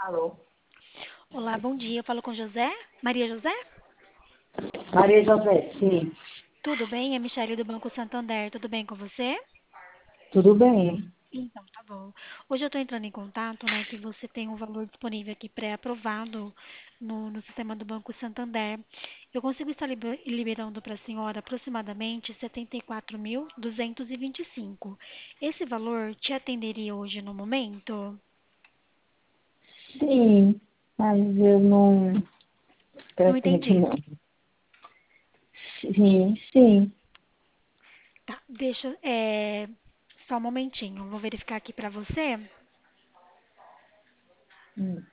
Alô? Olá, bom dia. Eu falo com José? Maria José? Maria José, sim. Tudo bem? É Michele do Banco Santander. Tudo bem com você? Tudo bem? Então, tá bom. Hoje eu estou entrando em contato, né, que você tem um valor disponível aqui pré-aprovado no sistema do Banco Santander. Eu consigo estar liberando para a senhora aproximadamente 74.225. Esse valor te atenderia hoje no momento? Sim, mas eu não Não pretendo entendi. não. Sim, sim. Tá, deixa, só um momentinho. Vou verificar aqui para você. Hum.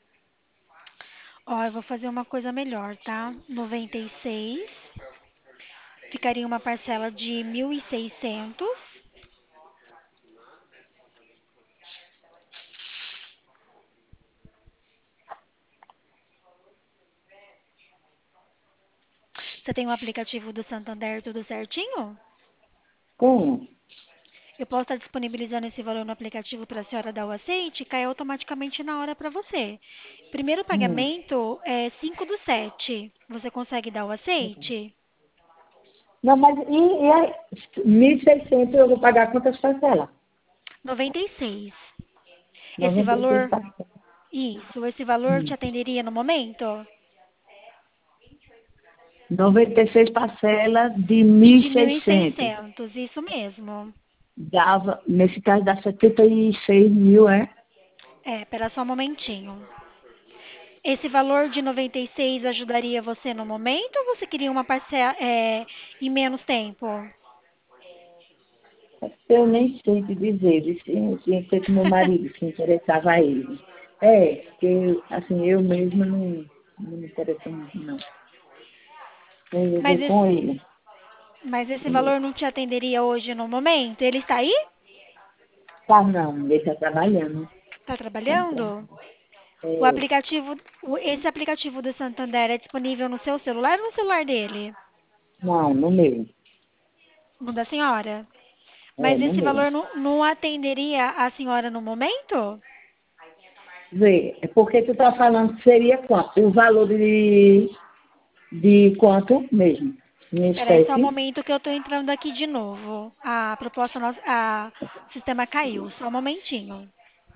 Ó, eu vou fazer uma coisa melhor, tá? 96, ficaria uma parcela de 1.600. Você tem o aplicativo do Santander tudo certinho? Como? Eu posso estar disponibilizando esse valor no aplicativo para a senhora dar o aceite e cai automaticamente na hora para você. Primeiro Hum. pagamento é 5/7. Você consegue dar o aceite? Não, mas e aí? 1.600 eu vou pagar quantas parcelas? 96. Esse 96 valor, parcelas. isso, esse valor te Hum. atenderia no momento? 96 parcelas de De mil e 1.600. seiscentos, isso mesmo. Dava, nesse caso dá 76 mil, é? É, espera só um momentinho. Esse valor de 96 ajudaria você no momento ou você queria uma parcela em menos tempo? Eu nem sei te dizer, isso tinha que ser com meu marido, se interessava a ele. É, porque assim, eu mesma não me interesso muito, não. Eu Mas vou com esse, ele. mas esse Ele valor não te atenderia hoje no momento? Ele está aí? tá não, ele está trabalhando. Está Tá no trabalho. trabalhando? O É, aplicativo, esse aplicativo do Santander é disponível no seu celular ou no celular dele? não, no meu. No da senhora? É, Mas no esse meu. valor não atenderia a senhora no momento? Vê, é porque tu tá falando que seria quanto? O valor de quanto mesmo? Em Peraí, só um espécie? momento que eu tô entrando aqui de novo. A proposta nossa, o sistema caiu. Só um momentinho.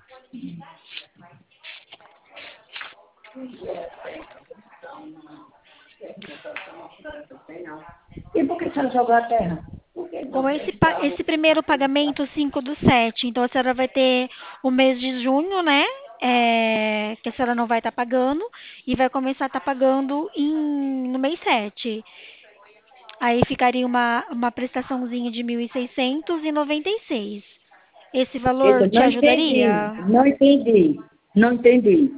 E por que você não jogou a terra? Bom, esse primeiro pagamento, 5/7, então a senhora vai ter o mês de junho, né? Que a senhora não vai estar pagando e vai começar a estar pagando no mês 7. Aí ficaria uma prestaçãozinha de 1.696. Esse valor Eita, te não entendi, ajudaria? não entendi, não entendi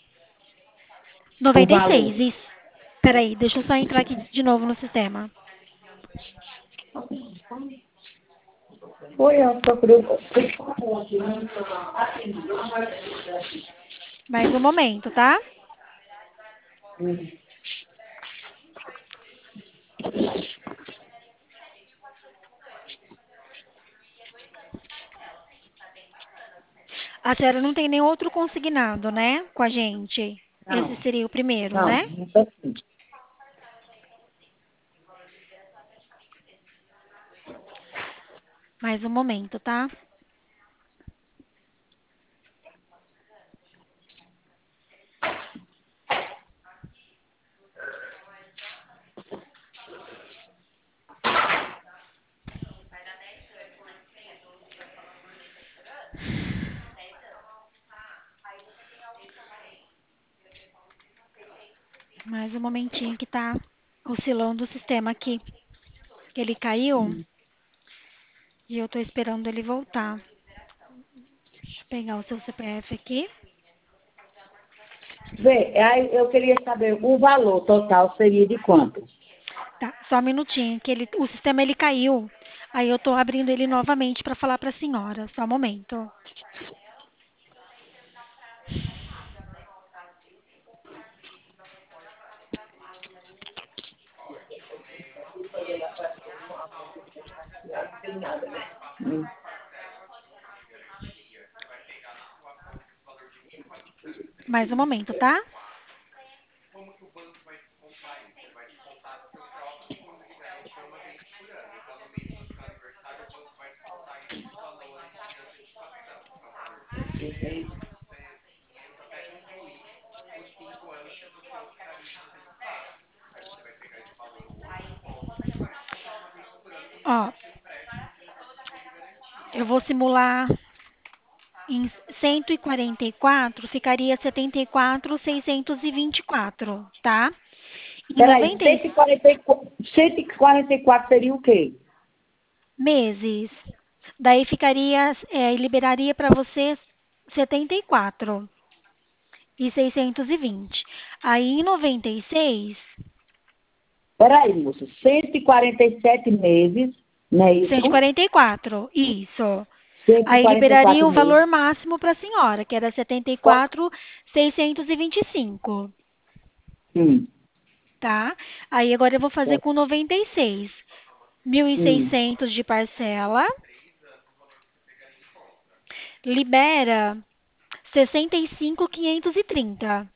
o Noventa e valor. seis, isso. Peraí, deixa eu só entrar aqui de novo no sistema. Foi, eu procurei. Mais um momento, tá? A senhora não tem nenhum outro consignado, né? Com a gente. Esse Não, seria o primeiro, não, né? não tô sim. Mais um momento, tá? Mais um momentinho que tá oscilando o sistema aqui. Ele caiu e eu tô esperando ele voltar. Deixa eu pegar o seu CPF aqui. Vê, aí eu queria saber o valor total seria de quanto? Tá, só um minutinho, que o sistema ele caiu. Aí eu tô abrindo ele novamente para falar para a senhora. Só um momento. Mais um momento, tá? Ó, eu vou simular em 144, ficaria 74.624, tá? Em Peraí, 90 144 seria o quê? meses, daí ficaria, liberaria para você 74.620. Aí em 96, Peraí, moça, 147 meses, não é isso? 144, isso. Aí liberaria 144 o valor meses. máximo para a senhora, que era Qual- 74.625, Hum, tá? Aí agora eu vou fazer com 96. hum. 1.600 de parcela, libera 65.530.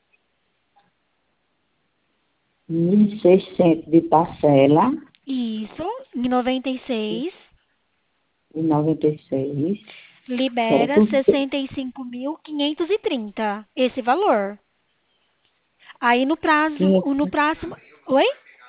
1.600 de parcela Isso, em 96, e 96, libera certo? 65.530, esse valor. Aí no prazo, 500, no próximo, oi?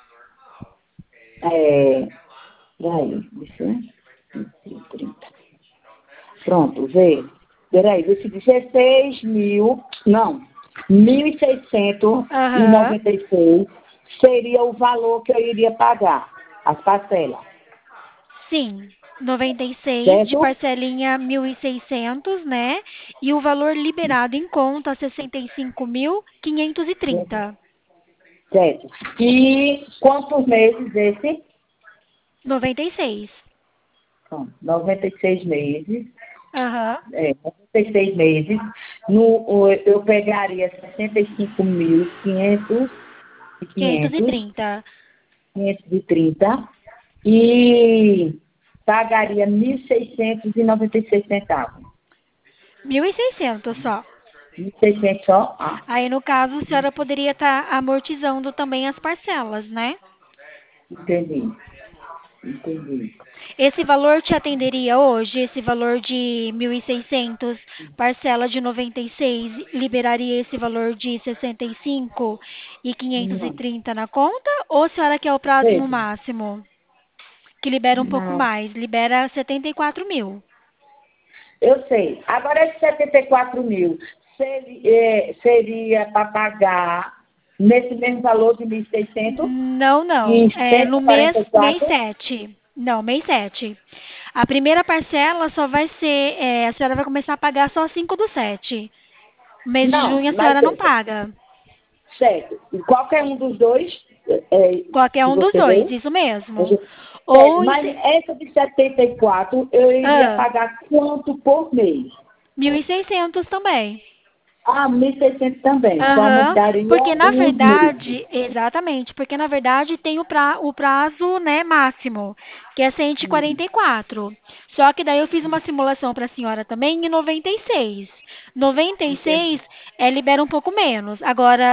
é, peraí, deixa eu ver. 30. Pronto, vê. Peraí, desse 16 mil, não, mil e seiscentos e Aham, noventa e seis seria o valor que eu iria pagar, as parcelas, sim. 96 de certo? parcelinha 1.600, né? E o valor liberado em conta 65.530. Certo. E quantos meses esse? 96. Pronto, 96 meses. Aham. 96 meses. Eu pegaria 65.500 e 500, 530. 530 e pagaria 1.696 centavos. 1.600 só. 1.600 só? Ah, Aí, no caso, a senhora poderia estar amortizando também as parcelas, né? entendi, entendi. Esse valor te atenderia hoje? Esse valor de 1.600, parcela de 96, liberaria esse valor de 65.530 Não, na conta? Ou a senhora quer o prazo veja, máximo, que libera um pouco não. mais? Libera 74.000. Eu sei. Agora, esse 74 mil seria para pagar nesse mesmo valor de 1.600 Não, não. e É no mês 144? 7. Não, mês 7. A primeira parcela só vai ser, a senhora vai começar a pagar só 5/7. Mês de Não, junho a mas senhora não veja, paga. certo. E qualquer um dos dois Qualquer que um dos você dois, deu, isso mesmo. você- certo. Ou em Mas essa de 74 eu iria ah, pagar quanto por mês? 1.600 também. Ah, 1.600 também. Só me Aham, daria porque na os meses. verdade, exatamente, porque na verdade tem o prazo, né, máximo, que é 144. Só que daí eu fiz uma simulação para a senhora também em 96. 96 Entendi. libera um pouco menos. Agora,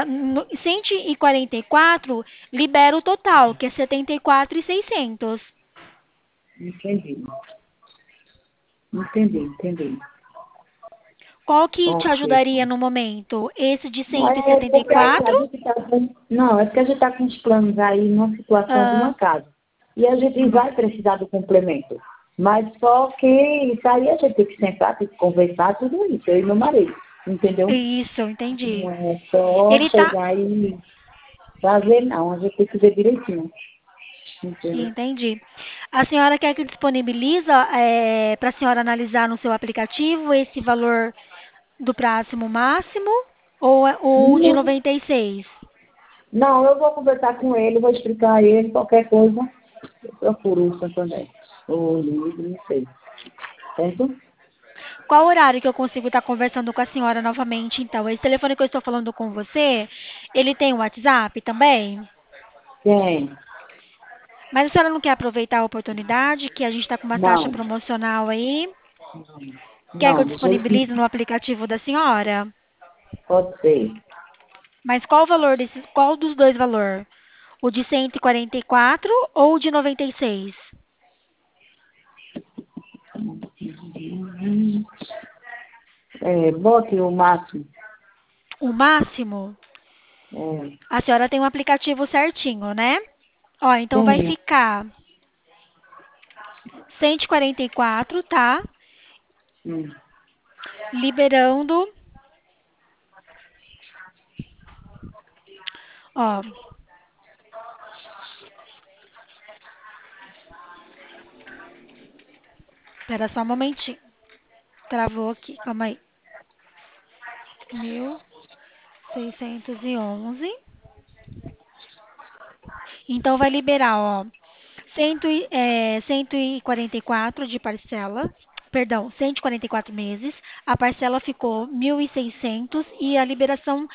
144 libera o total, que é 74.600. Entendi. Entendi, entendi. Qual que te Ok. ajudaria no momento? Esse de Não, cento e é setenta e porque assim, a quatro? gente está com. Não, é porque a gente está com os planos aí numa situação de uma Ah, casa. E a gente vai precisar do complemento. Mas só que isso aí a gente tem que sentar, tem que conversar, tudo isso, eu e meu marido. Entendeu? isso, entendi. Não é só Ele tá. chegar e fazer, não. A gente tem que ver direitinho. Entendeu? Entendi. A senhora quer que disponibiliza para a senhora analisar no seu aplicativo esse valor do próximo máximo ou de Não, 96? não, eu vou conversar com ele, vou explicar a ele qualquer coisa. Eu procuro o Santander. Ou livro, não sei. Certo? Qual horário que eu consigo estar conversando com a senhora novamente, então? Esse telefone que eu estou falando com você, ele tem o WhatsApp também? Tem. Mas a senhora não quer aproveitar a oportunidade que a gente está com uma taxa Não. promocional aí? Quer que eu Não, do jeito disponibilize que no aplicativo da senhora? Pode ser. Mas qual o valor desses, qual dos dois valor? O de 144 ou o de 96? Bote o máximo. O máximo? É, A senhora tem um aplicativo certinho, né? Ó, então vai tenho. ficar 144, tá? Hum. Liberando, ó, espera só um momentinho. Travou aqui, calma aí. 1.611. Então vai liberar, ó, 144 de parcela, perdão, 144 meses. A parcela ficou 1.600 e a liberação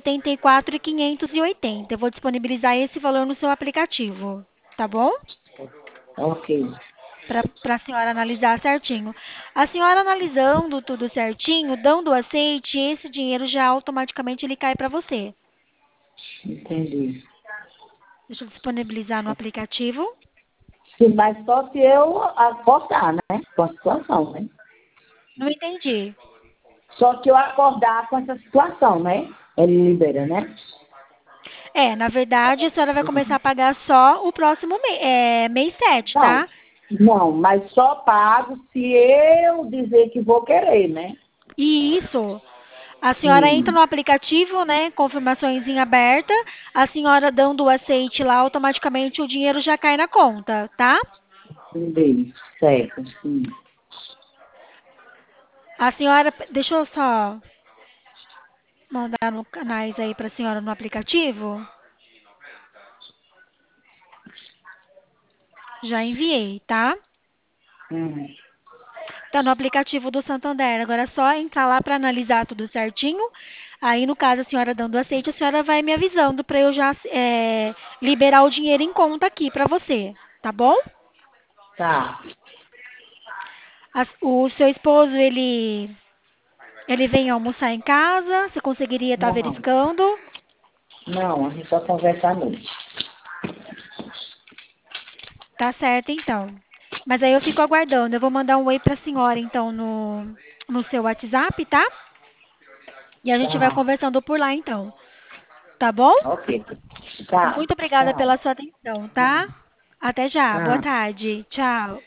74.580. Eu vou disponibilizar esse valor no seu aplicativo, tá bom? Ok. Para a senhora analisar certinho. A senhora analisando tudo certinho, dando aceite, esse dinheiro já automaticamente ele cai para você. Entendi. Deixa eu disponibilizar no aplicativo. Sim, mas só se eu acordar, né? Com a situação, né? Não entendi. Só que eu acordar com essa situação, né? Ele libera, né? É, na verdade, a senhora vai começar a pagar só o próximo mês 7, Não, tá? não, mas só pago se eu dizer que vou querer, né? E isso, a senhora entra Hum, no aplicativo, né? Confirmações em aberta. A senhora dando o aceite lá, automaticamente o dinheiro já cai na conta, tá? entendi. Certo, sim. A senhora, deixa eu só mandar no canais aí pra senhora no aplicativo. Já enviei, tá? Hum, Tá no aplicativo do Santander. Agora é só entrar lá para analisar tudo certinho. Aí, no caso, a senhora dando aceite, a senhora vai me avisando para eu já liberar o dinheiro em conta aqui para você, tá bom? tá. O seu esposo, ele vem almoçar em casa? Você conseguiria estar Não, verificando? não, a gente só conversa à noite. Tá certo, então. Mas aí eu fico aguardando. Eu vou mandar um oi para a senhora, então, no seu WhatsApp, tá? E a gente vai Tá. conversando por lá, então. Tá bom? Ok. Tá. Muito obrigada Tchau. pela sua atenção, tá? Até já. Boa Tá. tarde. Tchau.